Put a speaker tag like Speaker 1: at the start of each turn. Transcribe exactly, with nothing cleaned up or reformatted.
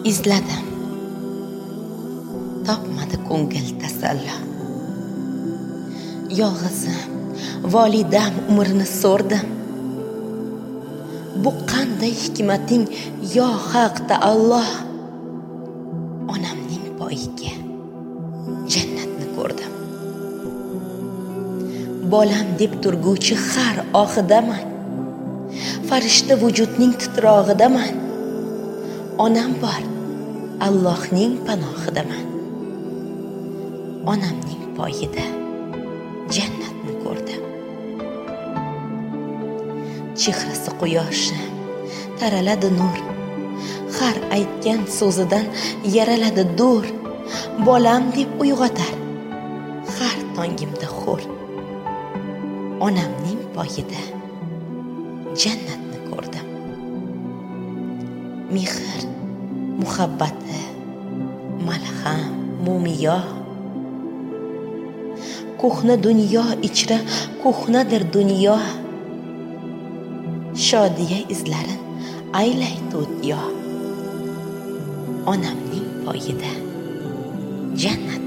Speaker 1: izladim, topmadi ko'ngil tasalli. Yolg'izim, volidam umrini so'rdim. Bu qanday hikmating yo haq Alloh? Onamning poyiga jannatni ko'rdim. Bolam deb turguvchi har ohidaman. Farishta vujudning titrog'idaman. Onam bor, Allohning panohidaman. Onamning poyida jannatni ko'rdim. Chehrasi quyoshi taraladi nur. Har aytgan so'zidan yaraladi dur. Bolam deb uyg'otar har tongimda xur. Onamning poyida jannatni ko'rdim. Mehr, muhabbati, malham, mumiyo. Ko'hna dunyo ichra ko'hnadir dunyo. Shodiya izlarin aylay to'tyo. Onamning poyida jannat